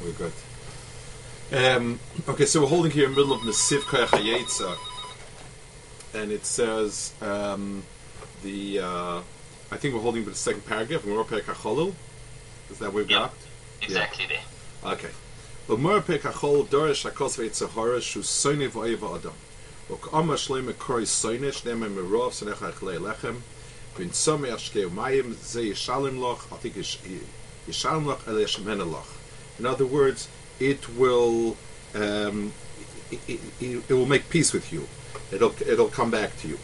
We're good. Okay, so we're holding here in the middle of Nesiv Koyach HaYetzer, and it says I think we're holding with the second paragraph. Gemara Perek HaCholul. Is that what we've got? Exactly there. Okay. Gemara Perek HaCholul Dorish Hakos V'Yetzer Hara Shu Soine V'Oyev Adam. V'K'Amar Shleim Kori Soine Shneim Merov Sonecha Echlei Lechem V'In Somei Ashkei Mayim Ze Yishalim Loch. I think Yishalim Loch Ele Yeshemena Loch. In other words, it will it will make peace with you. It'll come back to you.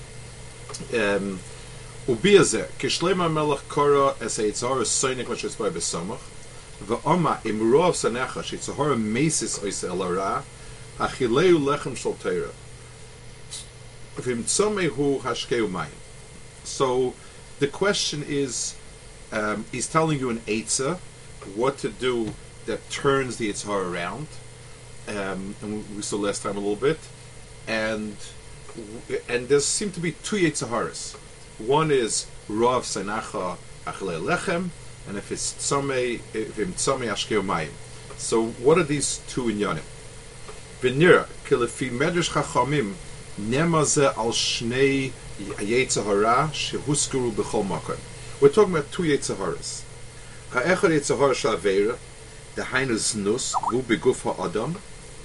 Ubiazer kishlema melech kora es eitzar soinik what she's by besamach ve'ama imrov sanecha shetzahara mesis ois elara achileu lechem shel Torah v'im tzomehu hashkeu mayim. So the question is, he's telling you an eitzah what to do that turns the Yitzhar around, and we saw last time a little bit, and there seem to be two Yitzharas. One is Rav Senacha Achlei Lechem, and if it's Tzomei Ashkeu Mayim. So what are these two inyanim? V'nira kilefi medrash chachamim nemaze al shnei Yitzhara shehuskuru b'chol makom. We're talking about two Yitzharas. Ha'echad Yitzhara sh'aveira. The Hainus Nus, Gu Beguf HaAdam.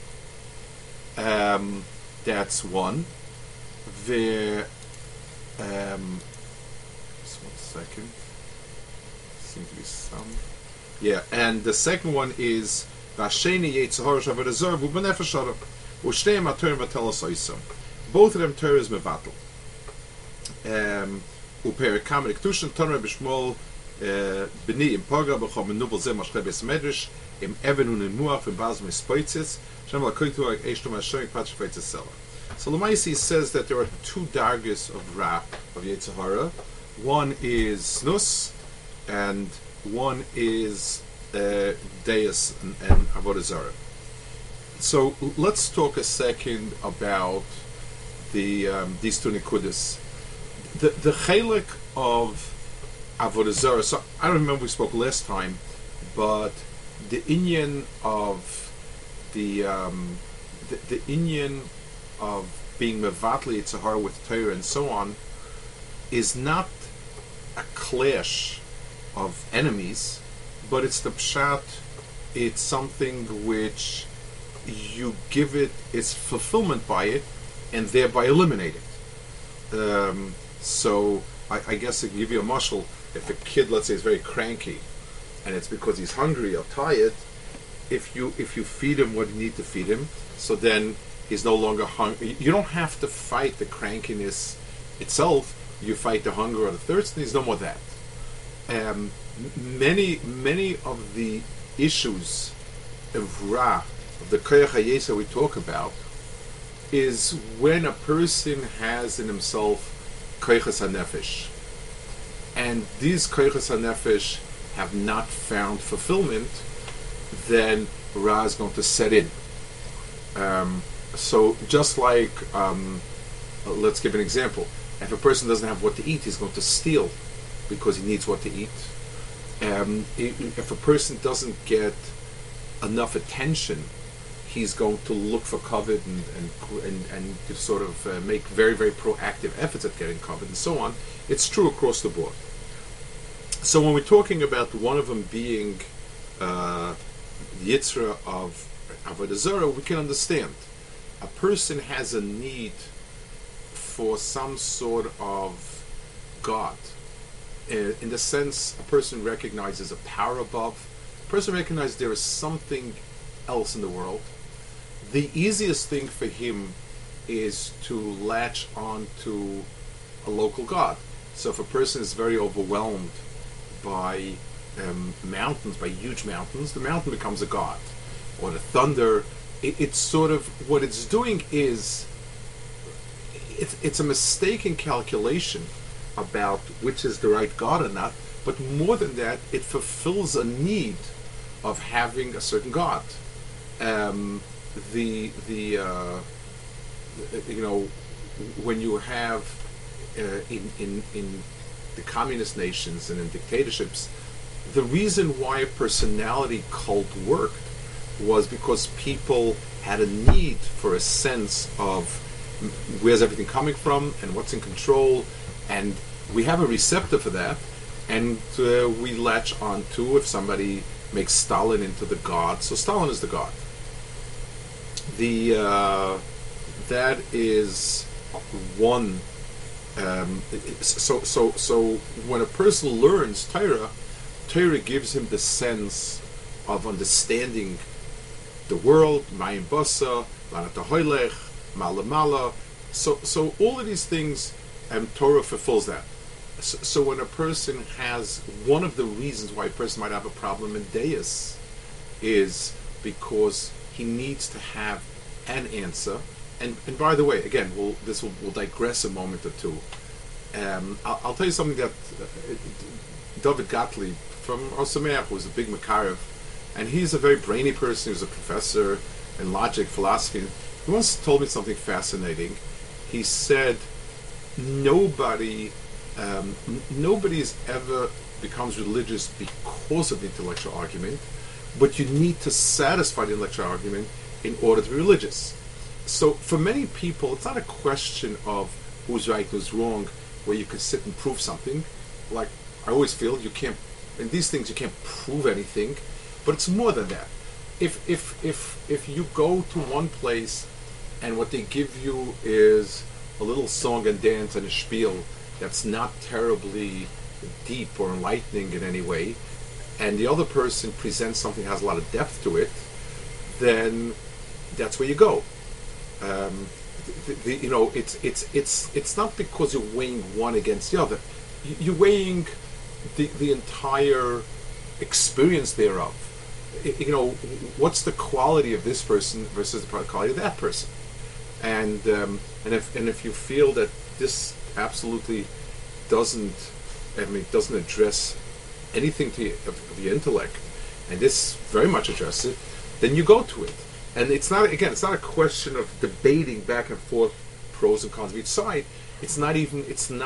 That's one. Just 1 second. Seems to be some. Yeah, and the second one is Vasheni Yetzahar Shavadazar, Gu Benefesh Adam. Ushneim HaTorah Vatelas Oisam. Both of them Torah is Mevatel. Uperikam Rektushan Torah B'Shmol B'ni im Paga b'chol menubel zeh mashchei beis medrash im even un muach im baz mispoitzes shem lakoytu like eshtom hashem patch feitzes sela. So Lamaisi says that there are two dargis of Ra, of Yetzirah. One is Snus, and one is Deus and Avodah Zarah. So let's talk a second about these two nikudas. The chelik of Avodah Zarah. So I don't remember we spoke last time, but the inyan of the inyan of being mevatli Yitzhar with Torah and so on is not a clash of enemies, but it's the pshat. It's something which you give it its fulfillment by it, and thereby eliminate it. So I guess to give you a mashal, if a kid, let's say, is very cranky, and it's because he's hungry or tired, if you feed him what you need to feed him, so then he's no longer hungry. You don't have to fight the crankiness itself. You fight the hunger or the thirst, and there's no more of that. Many of the issues of Ra, of the Koyach HaYetzer we talk about, is when a person has in himself Koychas HaNefesh, and these Koychas HaNefesh have not found fulfillment, then Ra is going to set in. So just like, let's give an example. If a person doesn't have what to eat, he's going to steal because he needs what to eat. If a person doesn't get enough attention, he's going to look for covet and to sort of make very, very proactive efforts at getting covet and so on. It's true across the board. So when we're talking about one of them being the Yitzra of Avodah Zarah, we can understand. A person has a need for some sort of God. In the sense, a person recognizes a power above. A person recognizes there is something else in the world. The easiest thing for him is to latch on to a local God. So if a person is very overwhelmed by mountains, by huge mountains, the mountain becomes a god. Or the thunder, it's sort of, what it's doing is, it's a mistaken calculation about which is the right God or not, but more than that, it fulfills a need of having a certain God. When you have in the communist nations and in dictatorships, the reason why a personality cult worked was because people had a need for a sense of where's everything coming from and what's in control, and we have a receptor for that, and we latch on to if somebody makes Stalin into the god, so Stalin is the god. That is one. So when a person learns Torah, Torah gives him the sense of understanding the world, Mayim Basa, Lanata Hoylech, Malamala. So all of these things, Torah fulfills that. So when a person has, one of the reasons why a person might have a problem in Deus is because he needs to have an answer. And by the way, again, we'll digress a moment or two. I'll tell you something that David Gottlieb from Osameach, who's a big Makarev, and he's a very brainy person. He's a professor in logic, philosophy. He once told me something fascinating. He said, nobody's ever becomes religious because of the intellectual argument, but you need to satisfy the intellectual argument in order to be religious. So for many people, it's not a question of who's right, who's wrong, where you can sit and prove something. Like I always feel, you can't, in these things you can't prove anything, but it's more than that. If you go to one place and what they give you is a little song and dance and a spiel that's not terribly deep or enlightening in any way, and the other person presents something that has a lot of depth to it, then that's where you go. It's not because you're weighing one against the other. You're weighing the entire experience thereof. What's the quality of this person versus the quality of that person, and if you feel that this absolutely doesn't address anything of your intellect, and this very much addresses it, then you go to it. And it's not a question of debating back and forth pros and cons of each side. It's not even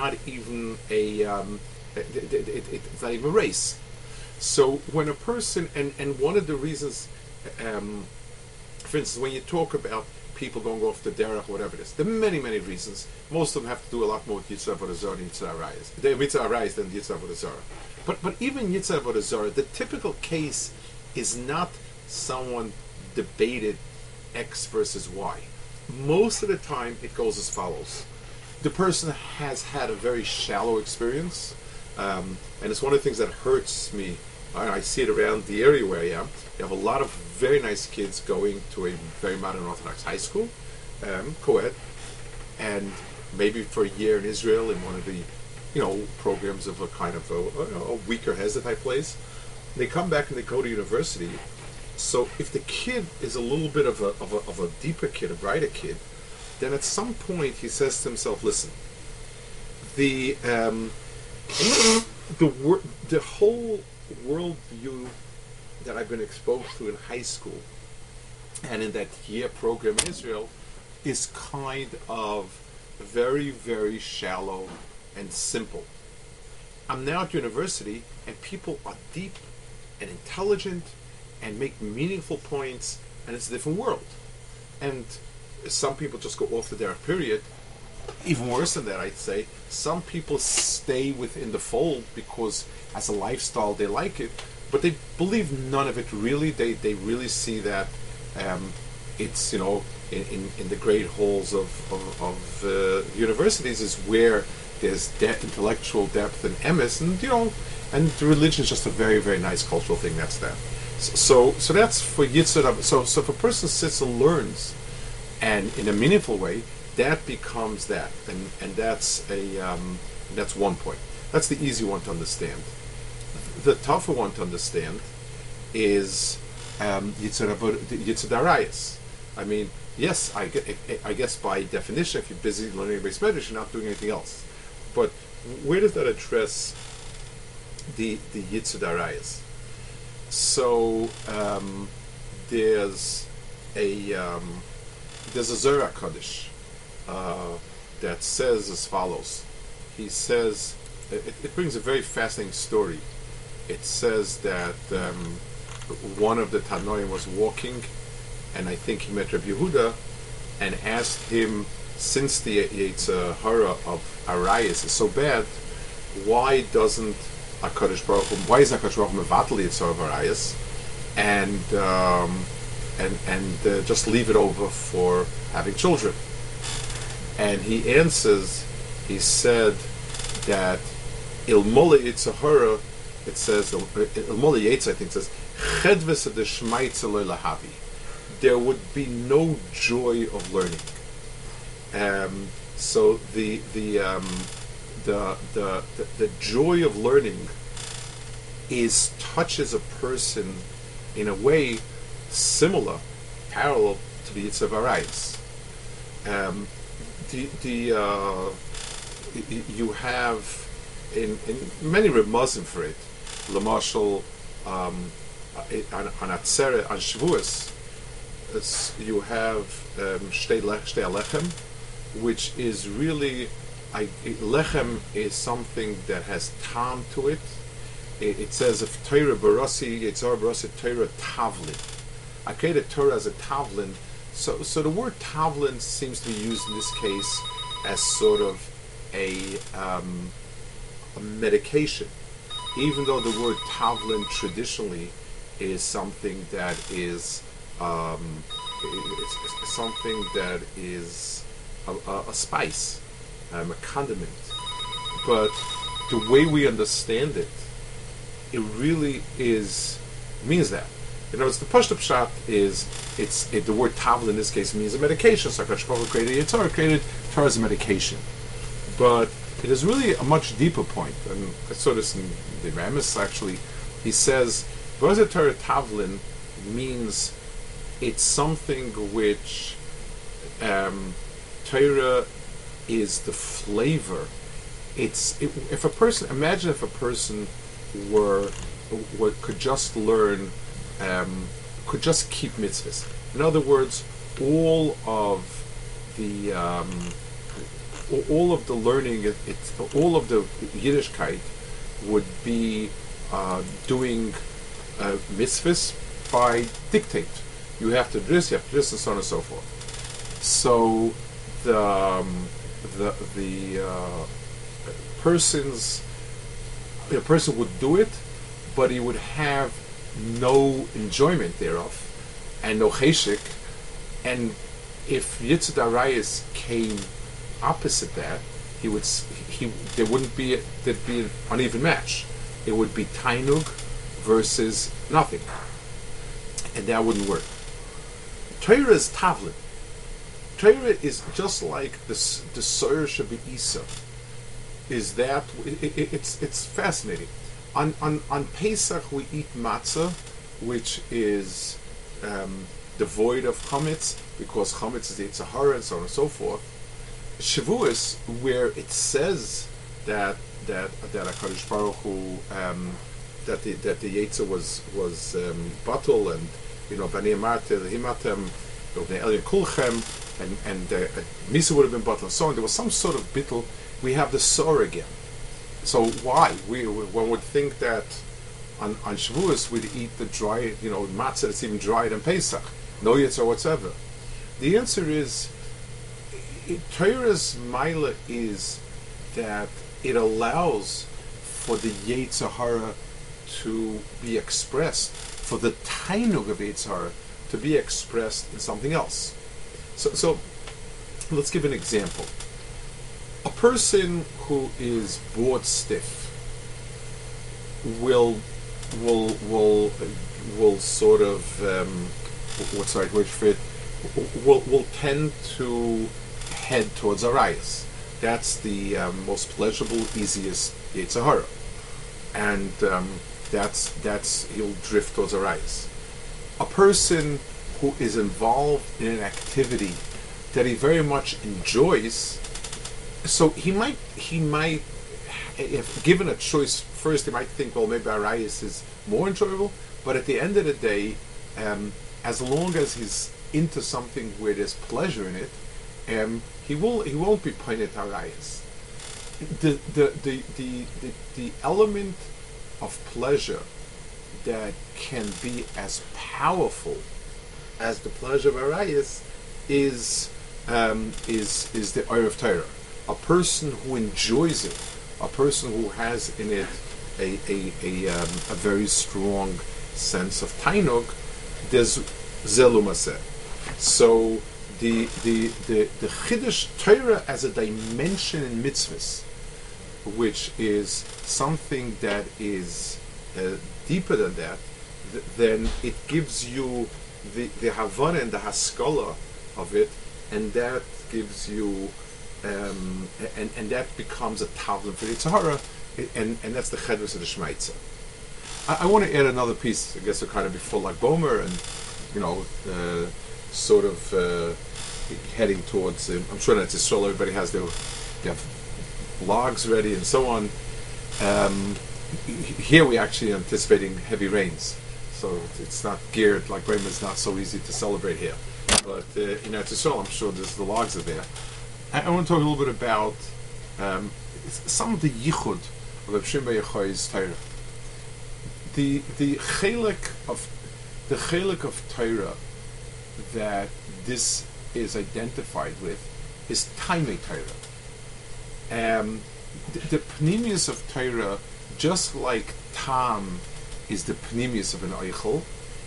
a race. So when a person, and one of the reasons, for instance, when you talk about people going off the derech, whatever it is, there are many, many reasons. Most of them have to do a lot more with Yitzhak Avodah Zarah and Yitzhak Arayis. They're Yitzhak Arayis than Yitzhak Avodah Zarah. But even Yitzhak Avodah Zarah, the typical case is not someone debated X versus Y. Most of the time it goes as follows. The person has had a very shallow experience, and it's one of the things that hurts me. I see it around the area where I am. You have a lot of very nice kids going to a very modern Orthodox high school, co-ed, and maybe for a year in Israel in one of the programs of a kind of a weaker Hezbollah type place. They come back and they go to university. So if the kid is a little bit of a deeper kid, a brighter kid, then at some point he says to himself, "Listen, the whole worldview that I've been exposed to in high school and in that year program in Israel is kind of very, very shallow and simple. I'm now at university, and people are deep and intelligent and make meaningful points, and it's a different world. And some people just go off the derech, period. Even worse than that, I'd say, some people stay within the fold because as a lifestyle they like it, but they believe none of it really. They really see that it's, in the great halls of universities is where there's intellectual depth and emes, and the religion is just a very, very nice cultural thing. That's that. So that's for Yitzhak. So if a person sits and learns, and in a meaningful way, that becomes that, and that's that's one point. That's the easy one to understand. The tougher one to understand is Yitzhak Arayis. I mean, yes, I guess by definition, if you're busy learning Beis Medrash, you're not doing anything else. But where does that address the Yitzhak Arayis? So there's a Zohar Kodesh that says as follows. He says it brings a very fascinating story. It says that one of the Tanoim was walking, and I think he met Rabbi Yehuda, and asked him, since the Yetzer Hara of Arayas is so bad, why doesn't HaKadosh Baruch Hu, why is HaKadosh Baruch Hu mevatel Yetzer of Arayas, and just leave it over for having children? And he answers, he said that Ilmole Yetzer Hara, it says, Ilmole Yetzer, I think it says, Chedves de Shmaitze lo lahavi. There would be no joy of learning. So the joy of learning touches a person in a way similar, parallel to the Yetzer Arayis. You have in many remazim for it. Lamashal on Atzeret, on Shavuos, you have Shtei Alechem, which is really, lechem is something that has tam to it. It says, if Torah barasi, Yetzar barasi Torah tavlin. I created Torah as a tavlin. So the word tavlin seems to be used in this case as sort of a medication, even though the word tavlin traditionally is something that is it's something that is a spice, a condiment. But the way we understand it, it really means that. In other words, the Pashto Pshat is the word tavla in this case means a medication. So HaKadosh Baruch Hu created Yetzirah, created Torah as a medication. But it is really a much deeper point, and I saw this in the Ramis actually. He says, V'ozeh Torah tavlin means it's something which Torah is the flavor. If a person, imagine if a person could just learn, could just keep mitzvahs. In other words, all of the learning, all of the Yiddishkeit would be doing mitzvahs by dictate. You have to do this, you have to do this, and so on and so forth. So the person would do it, but he would have no enjoyment thereof and no cheshik. And if Yetzer Arayis came opposite that, there'd be an uneven match. It would be tainug versus nothing, and that wouldn't work. Torah is tavlin. Torah is just like the Soyer Shabi Isa. Is that it's fascinating. On Pesach we eat matzah, which is devoid of chametz, because chametz is the Yetzer Hara and so on and so forth. Shavuos, where it says that HaKadosh Baruch Hu that the Yetzer was batul, and Vani Amarte Himatem V'nei Elyon Kulchem, and Misa would have been batul, and so on. There was some sort of bittul. We have the Sor again. So why? One would think that on Shavuos we'd eat the dry, matzah that's even drier than Pesach, no Yetzer whatsoever. The answer is, Torah's Maila is that it allows for the Yetzer Hara to be expressed, for the Tainug of Yetzer Hara to be expressed in something else. So let's give an example. A person who is bored stiff will sort of what's the right word for it? Will tend to head towards Arayas. That's the most pleasurable, easiest Yetzer Hara, and that's he'll drift towards Arayas. A person who is involved in an activity that he very much enjoys, so he might, if given a choice, first he might think, well, maybe Arayas is more enjoyable, but at the end of the day, as long as he's into something where there's pleasure in it, he won't be pointed at Arayas. The element of pleasure that can be as powerful as the pleasure of Arayas is the oil of Torah. A person who enjoys it, a person who has in it a very strong sense of tainug, there's zelumaseh. So the Chiddush Torah as a dimension in mitzvahs, which is something that is deeper than that, then it gives you the Havana and the Haskalah of it, and that gives you and that becomes a tablet for the Tzahara, and that's the Chedrus of the Shmaitza. I want to add another piece. I guess to kind of be full like Bomer, and sort of heading towards. I'm sure that's Israel. Everybody has their logs ready and so on. Here we're actually anticipating heavy rains, so it's not geared like Bremen. It's not so easy to celebrate here, but it's Israel. I'm sure the logs are there. I want to talk a little bit about some of the yichud of Reb Shimon Bar Yochai's Torah. The chelik of Torah that this is identified with is Taimei Torah. The pnimius of Torah, just like Tam is the pnimius of an Eichel,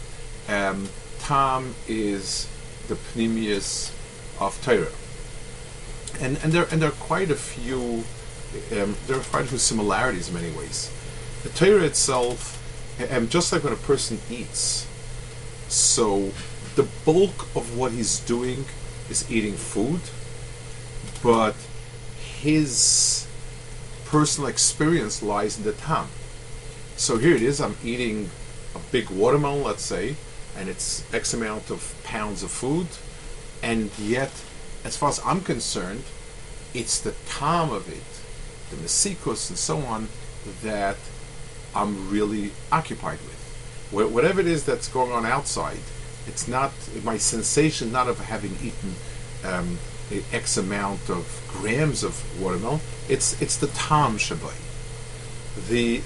Tam is the pnimius of Torah. And there are quite a few similarities in many ways. The Torah itself, just like when a person eats, so the bulk of what he's doing is eating food, but his personal experience lies in the tam. So here it is, I'm eating a big watermelon, let's say, and it's X amount of pounds of food, and yet, as far as I'm concerned, it's the tam of it, the mesikus and so on, that I'm really occupied with. Whatever it is that's going on outside, it's not my sensation, not of having eaten X amount of grams of watermelon. It's the tam shabai. The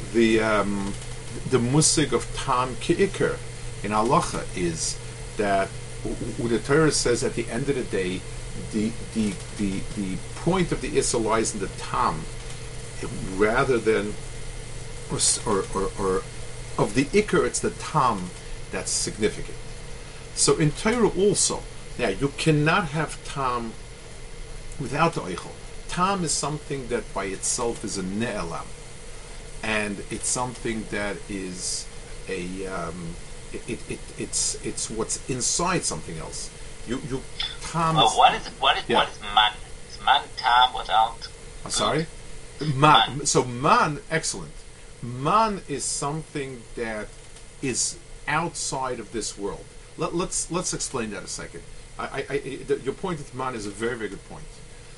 musig of tam ki'ikr in halacha is that the Torah says at the end of the day, the point of the issa lies in the tam, rather than or of the ikr, it's the tam that's significant. So in Torah also, you cannot have tam without the eichel. Tam is something that by itself is a ne'elam, and it's something that is it's what's inside something else. You tam. What is man? Is man tam without? I'm sorry. Man. So man, excellent. Man is something that is outside of this world. Let's explain that a second. Your point with man is a very, very good point.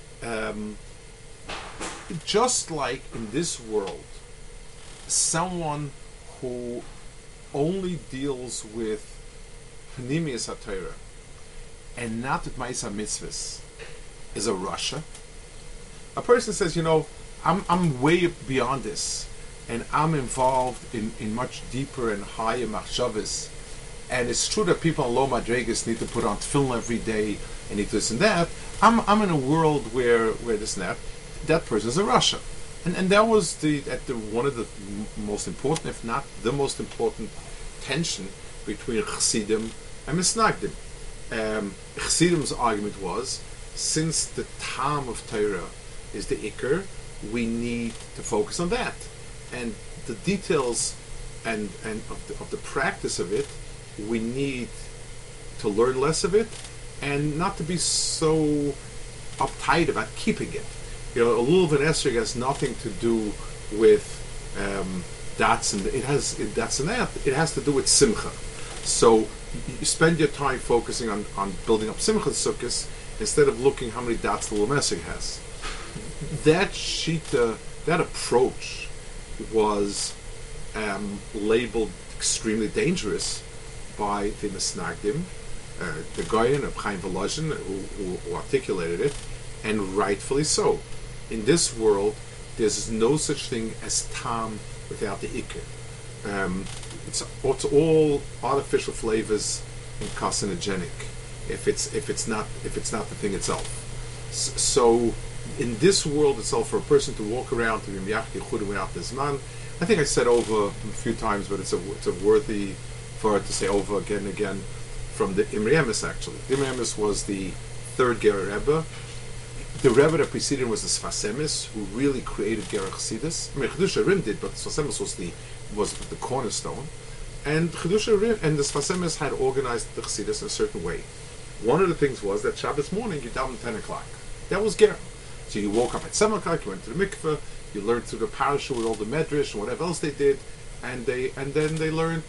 Just like in this world, someone who only deals with Pnimius HaTorah and not with Ma'aseh Mitzvahs is a Rasha. A person says, I'm way beyond this, and I'm involved in much deeper and higher machshavas. And it's true that people on low madregas need to put on tefillin every day and need this and that. I'm in a world where this and that. That person is a Rasha, and that was one of the most important, if not the most important, tension between Chassidim and Misnagdim. Chassidim's argument was, since the tam of Torah is the ikr, we need to focus on that, and the details and of the practice of it, we need to learn less of it and not to be so uptight about keeping it. A lulav and esrog has nothing to do with dots and it has to do with simcha. So you spend your time focusing on building up simcha sukkos instead of looking how many dots the lulav esrog has. That shita, that approach was labeled extremely dangerous by the Misnagdim, the Goyen of Chaim Volozhin, who articulated it, and rightfully so. In this world, there's no such thing as tam without the ikr. It's all artificial flavors and carcinogenic if it's not the thing itself. So in this world itself, for a person to walk around to be miyach yichud without this man, I think I said over a few times, but it's a worthy for it to say over again and again from the Imre Emes actually. The Imre Emes was the third Ger Rebbe. The Rebbe that preceded him was the Sfas Emes, who really created Ger Chassidus. I mean, Chiddushei HaRim did, but Sfas Emes was the cornerstone. And Chiddushei HaRim and the Sfas Emes had organized the Chassidus in a certain way. One of the things was that Shabbos morning you davened 10 o'clock. That was Ger. So you woke up at 7 o'clock, you went to the mikveh, you learned through the parasha with all the medrash and whatever else they did, and then they learned,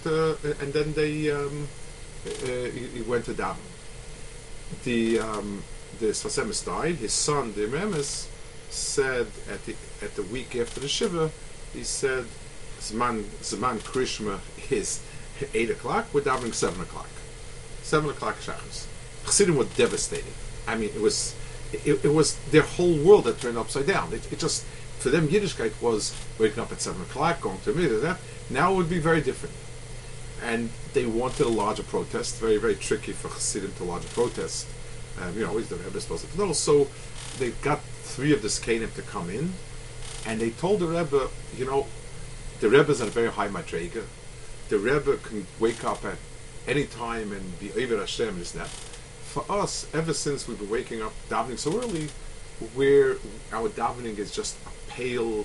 he went to daven. The Sfas Emes died. His son, the Imre Emes, said at the week after the shiva, he said, "Zman Krishma is 8 o'clock. We're davening 7 o'clock. 7 o'clock shachris." Chassidim were devastated. I mean, it was their whole world that turned upside down. It just, for them, Yiddishkeit was waking up at 7 o'clock, going to a meeting, that. Now it would be very different. And they wanted a larger protest. Very, very tricky for Chassidim to lodge a protest. Always the Rebbe is supposed to know. So they got 3 of the Skanim to come in, and they told the Rebbe, the Rebbe's at a very high madrega. The Rebbe can wake up at any time and be Eiver Hashem, is that. For us, ever since we've been waking up davening so early, where our davening is just a pale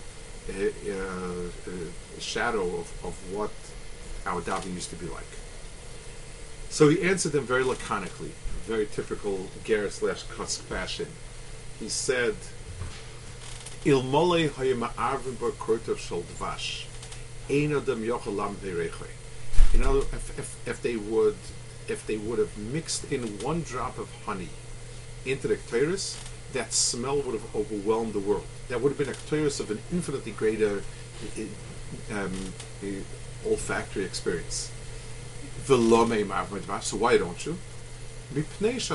shadow of what our davening used to be like. So he answered them very laconically, very typical Ger/Kusk fashion. He said, "Ilmolei hayem arvim bar kortov shel dvash, ein adam yochel lam v'reichei." If they would have mixed in 1 drop of honey into the Ketores, that smell would have overwhelmed the world. That would have been a Ketores of an infinitely greater olfactory experience. So why don't you? Because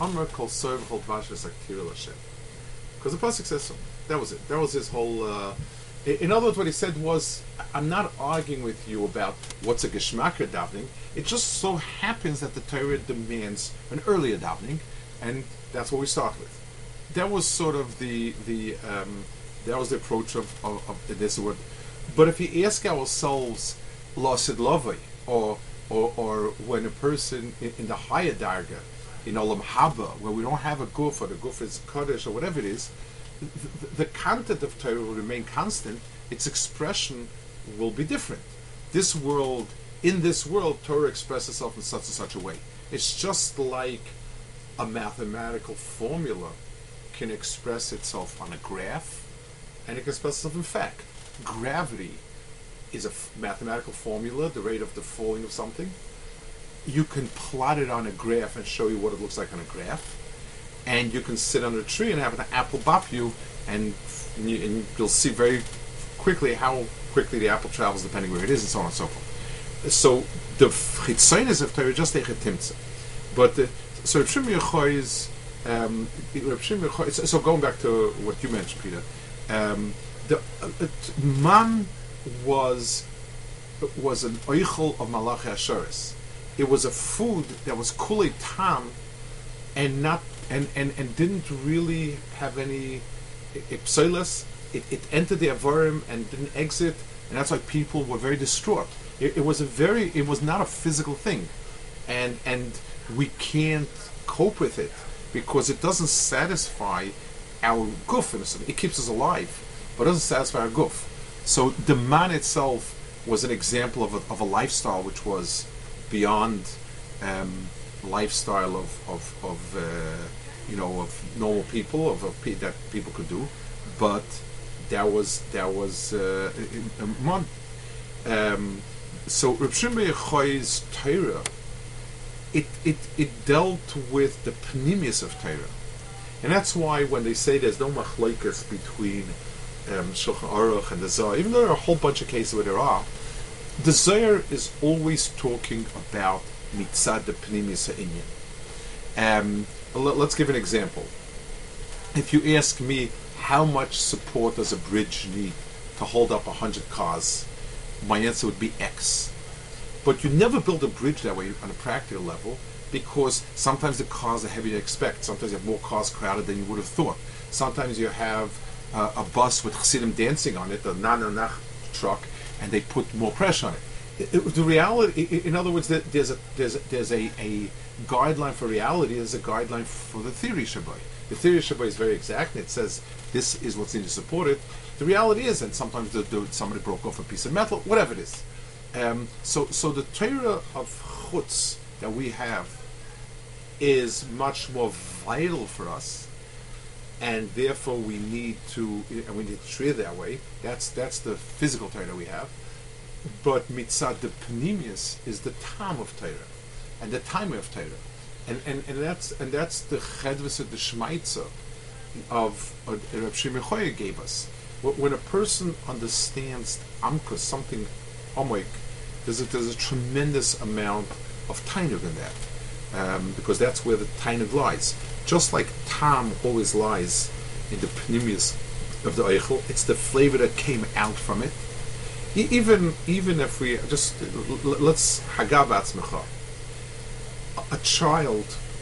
the pasuk says so. That was it. That was his whole. In other words, what he said was, I'm not arguing with you about what's a geschmacker davening. It just so happens that the Torah demands an earlier davening, and that's what we start with. That was sort of that was the approach of this word. But if you ask ourselves, Lasid Lavai, or when a person in the higher darga, in Olam Haba, where we don't have a guf, or the guf is Kaddish, or whatever it is, the content of Torah will remain constant. Its expression will be different. In this world, Torah expresses itself in such and such a way. It's just like a mathematical formula can express itself on a graph, and it can express itself in fact. Gravity is a mathematical formula, the rate of the falling of something. You can plot it on a graph and show you what it looks like on a graph. And you can sit under a tree and have an apple bop you, and you'll see very quickly how quickly the apple travels depending where it is, and so on and so forth. So the chitzonis of Torah just take a timtza. But so Reb Shimon Yochai's so going back to what you mentioned, Peter, the man was an oichel of Malachi Asheres. It was a food that was kulei tam, and not and didn't really have any ipsilas. It entered the avarim and didn't exit, and that's why people were very distraught. It was not a physical thing, and we can't cope with it because it doesn't satisfy our guf. It keeps us alive, but doesn't satisfy our guf. So the man itself was an example of a lifestyle which was beyond lifestyle of normal people that people could do, but that was so Reb Shimon Yochai's Torah, it dealt with the pnimius of Torah, and that's why when they say there's no machlokes between Shulchan Aruch and the Zohar, even though there are a whole bunch of cases where there are, the Zohar is always talking about mitzad the pnimius ha'inyan. Let's give an example. If you ask me how much support does a bridge need to hold up 100 cars, my answer would be X. But you never build a bridge that way on a practical level, because sometimes the cars are heavier than you expect. Sometimes you have more cars crowded than you would have thought. Sometimes you have a bus with Chassidim dancing on it, the Nananach truck, and they put more pressure on it. The reality, in other words, there's a guideline for reality. There's a guideline for the theory Shabbai. The theory Shabbai is very exact, and it says this is what's needed to support it. The reality is, and sometimes somebody broke off a piece of metal, whatever it is. So the Torah of Chutz that we have is much more vital for us, and therefore we need to treat it that way. That's the physical Torah that we have. But mitzad the Pnimius is the time of Torah, and the time of Torah, and that's the chedvus of the Shmaitza of Reb Shimon Choya gave us. When a person understands Amkus, something Omoik, there's a tremendous amount of tainug in that, because that's where the tainug lies. Just like tam always lies in the Pnimius of the Eichel, it's the flavor that came out from it. Even if we just let's hagav atzmecha, a child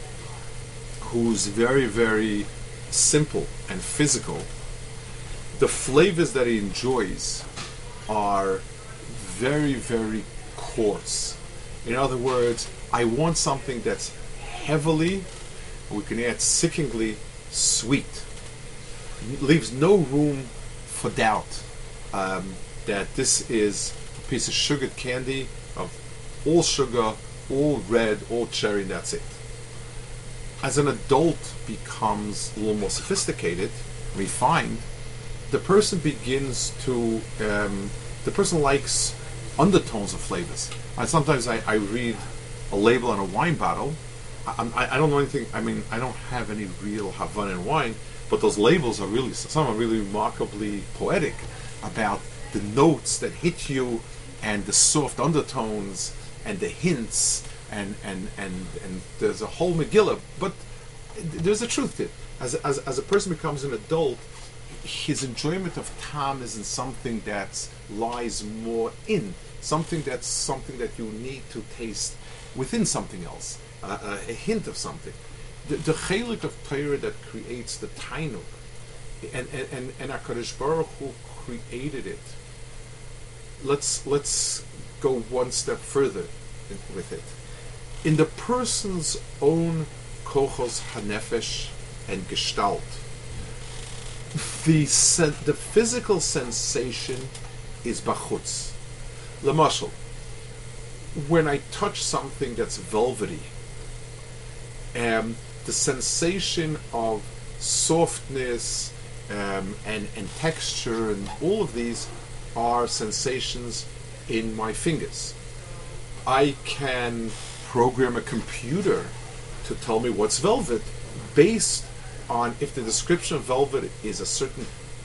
who's very, very simple and physical, the flavors that he enjoys are very, very coarse. In other words, I want something that's heavily, we can add sickeningly sweet. It leaves no room for doubt that this is a piece of sugared candy of all sugar, all red, all cherry, and that's it. As an adult becomes a little more sophisticated, refined, the person begins to, the person likes undertones of flavors. And sometimes I read a label on a wine bottle. I don't know anything, I don't have any real Havana in wine, but those labels are really, some are really remarkably poetic about the notes that hit you, and the soft undertones, and the hints, and there's a whole Megillah. But there's a truth to it. As a person becomes an adult, his enjoyment of tam isn't something that lies more in, something that you need to taste within something else, a hint of something. The chelik of Torah that creates the tainuk, and HaKadosh Baruch Hu created it. Let's go one step further with it. In the person's own kochos hanefesh and gestalt, the physical sensation is bachutz. Lamashal, when I touch something that's velvety, the sensation of softness and texture and all of these are sensations in my fingers. I can program a computer to tell me what's velvet based on if the description of velvet is a certain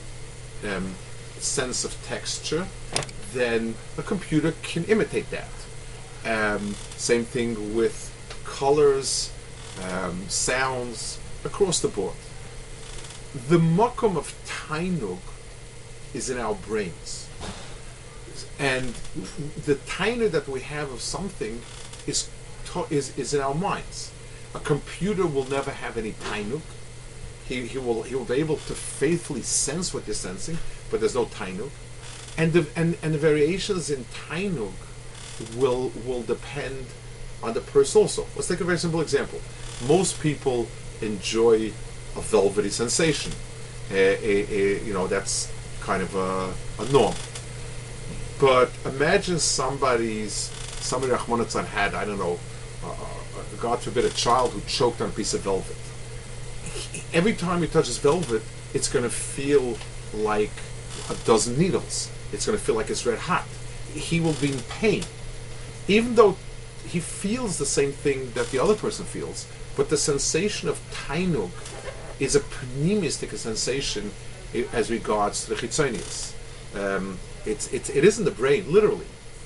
sense of texture, then a computer can imitate that. Same thing with colors, sounds, across the board. The makom of tainug is in our brains. And the tainug that we have of something is in our minds. A computer will never have any tainug. He will be able to faithfully sense what you're sensing, but there's no tainug. And the variations in tainug will depend on the person also. Let's take a very simple example. Most people enjoy a velvety sensation. That's kind of a norm. But imagine somebody Rahman Atzlan had, I don't know, God forbid, a child who choked on a piece of velvet. Every time he touches velvet, it's going to feel like a dozen needles. It's going to feel like it's red hot. He will be in pain, even though he feels the same thing that the other person feels. But the sensation of tainug is a pneumistic sensation as regards to the chitzonius. It is in the brain, literally.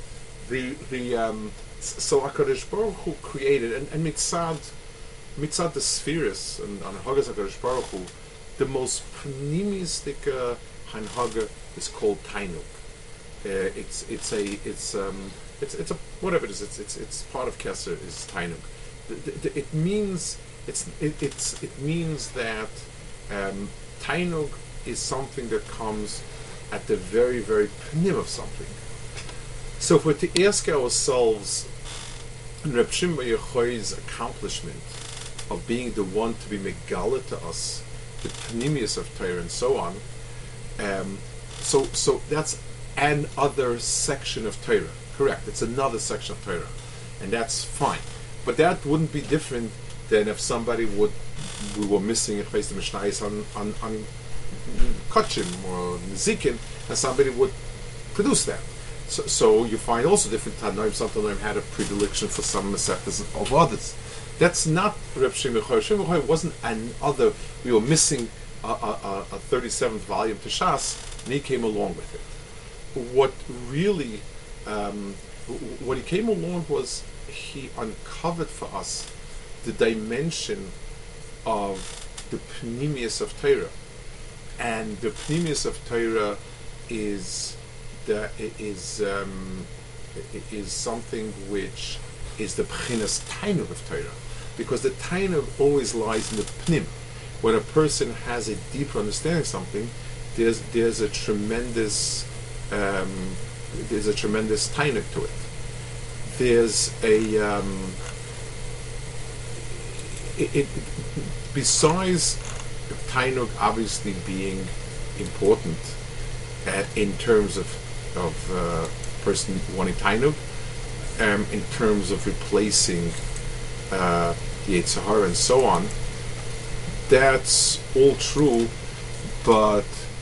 So HaKadosh Baruch Hu created, and mitzad the spheres, and on Hagas HaKadosh Baruch Hu, the most pneumistic hanhaga is called tainug. It's a whatever it is. It's part of Kesser is Tainug. It means it means that Tainug is something that comes at the very very pnim of something. So if we're to ask ourselves, Reb Shimon Bar Yochai's accomplishment of being the one to be megala to us, the pnimius of Torah and so on, so that's an other section of Torah. Correct, it's another section of Torah, and that's fine. But that wouldn't be different than if we were missing a place the Mishnayos on Kachim or Nizikin, and somebody would produce that. So you find also different Tanoim. Some Tanoim had a predilection for some Masechtas of others. That's not Reb Shimon Bar Yochai. Shimon Bar Yochai wasn't another. We were missing a 37th volume to Shas, and he came along with it. What really, what he came along was he uncovered for us the dimension of the pnimius of Torah, and the pnimius of Torah is something which is the B'chinas Tainug of Torah, because the Tainug always lies in the Pnim. When a person has a deeper understanding of something, there's a tremendous Tainug to it. There's a besides Tainug obviously being important in terms of person wanting Tainug, in terms of replacing the Yetzer Hara and so on, that's all true, but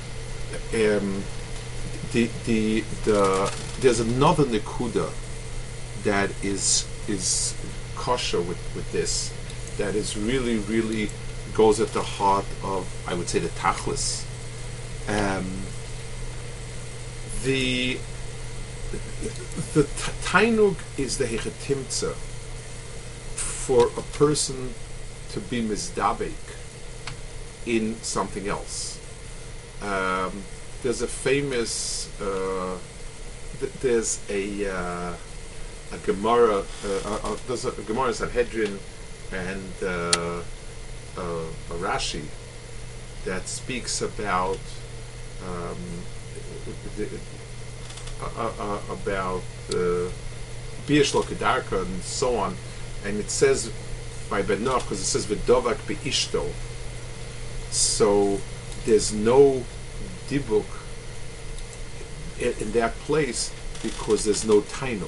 there's another nekuda that is kosher with this, that is really goes at the heart of, I would say, the tachlis. The Tainug is the hechetimtza for a person to be mizdabek in something else. There's a famous there's a Gemara there's a Gemara in Sanhedrin and a Rashi that speaks about Bia Shlo Kedarka and so on, and it says by Ben Noach, because it says V'dovak be'ishto, so there's no dibuk in that place because there's no tainuk.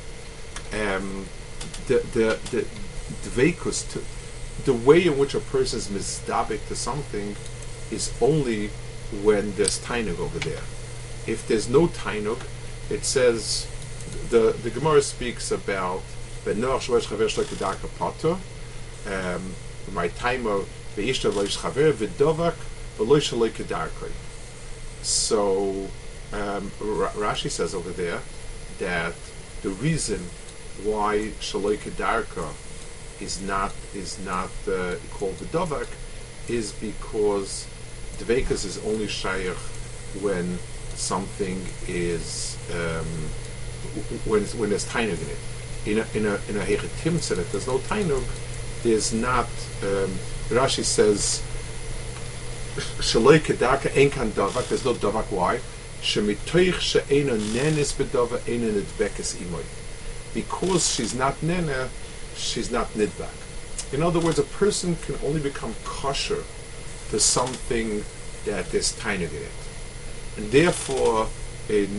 The dveikus, the way in which a person is mizdabek to something is only when there's tainuk over there. If there's no tainuk, it says the Gemara speaks about Benoach shloish chaver shlo kedarka pato, my timer ve'ishta loish chaver v'dovak v'loish shaloi kedarka. So Rashi says over there that the reason why shaloi kedarka is not called v'dovak is because dveikus is only shayach when something is when there's tainug in it. In a hechetimtza that there's no tainug, there's not. Rashi says shaloi kedarka ein kan davak. There's no davak. Why? Shemitoich she'ena nenis bedava ena nidbekes imoy. Because she's not nena, she's not nidbak. In other words, a person can only become kosher to something that there's tainug in it. And therefore, the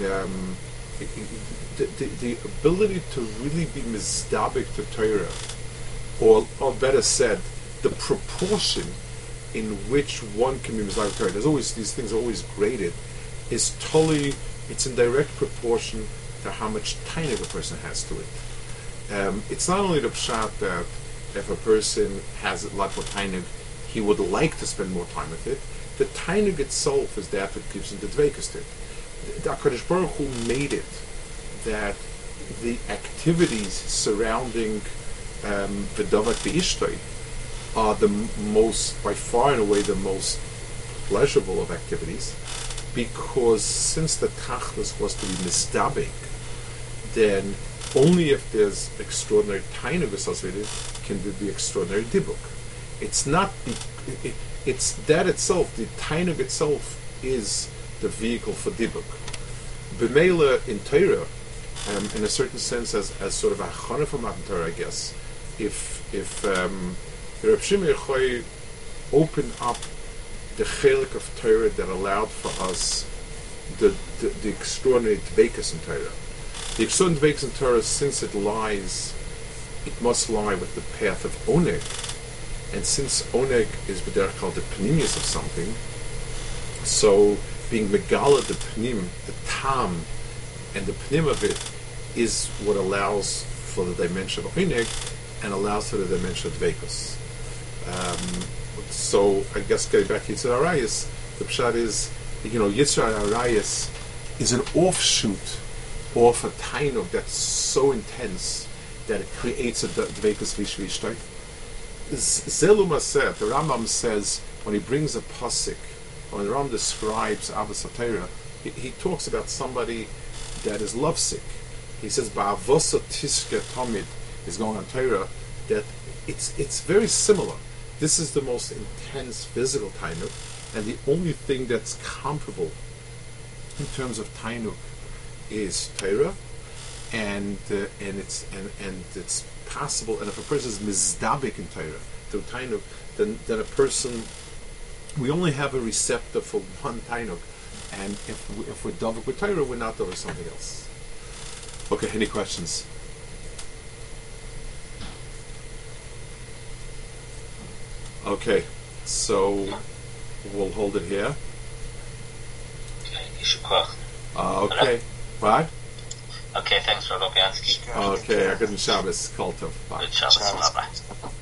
ability to really be mizdabek to Torah, or better said, the proportion in which one can be mizdabek to Torah, there's always, these things are always graded, is totally, it's in direct proportion to how much tainug a person has to it. It's not only the pshat that if a person has a lot more tainug, he would like to spend more time with it. The tainug itself is that gives him the dveikus to it. The HaKadosh Baruch Hu made it that the activities surrounding V'dovak be'ishtoi are the most, by far and away, the most pleasurable of activities, because since the tachlis was to be misdabik, then only if there's extraordinary tainug associated can there be extraordinary dibuk. It's not. It's that itself. The tainug itself is the vehicle for dibuk. B'meila in Torah, in a certain sense, as sort of a chana for Matan Torah, I guess. If the Reb Shimon Yochai opened up the chelik of Torah that allowed for us the extraordinary dveikus in Torah. The extraordinary dveikus in Torah, since it must lie with the path of oneg, and since oneg is b'derech kol the pnimius of something, so being megala the pnim, the tam, and the pnim of it is what allows for the dimension of oneg and allows for the dimension of dveikus. So I guess getting back to Yitzhak Arayis, the pshat is, Yitzhak Arayis is an offshoot of a tainug that's so intense that it creates a dveikus v'shvishtai. Zeluma said, the Rambam says, when he brings a pasuk, when the Rambam describes Avos HaTorah, he talks about somebody that is lovesick. He says, Ba'avosa tiske tamid is going on Torah, that it's very similar. This is the most intense physical tainuk, and the only thing that's comparable in terms of tainuk is Torah, and it's possible. And if a person is mizdabik in Torah through tainuk, then a person, we only have a receptor for one tainuk, and if we're davik with Torah, we're not davik something else. Okay, any questions? Okay, so we'll hold it here. Okay, what? Okay, thanks for Lopiansky. Okay, Good Shabbos, Kol Tov. Bye. Good Shabbos. Bye-bye.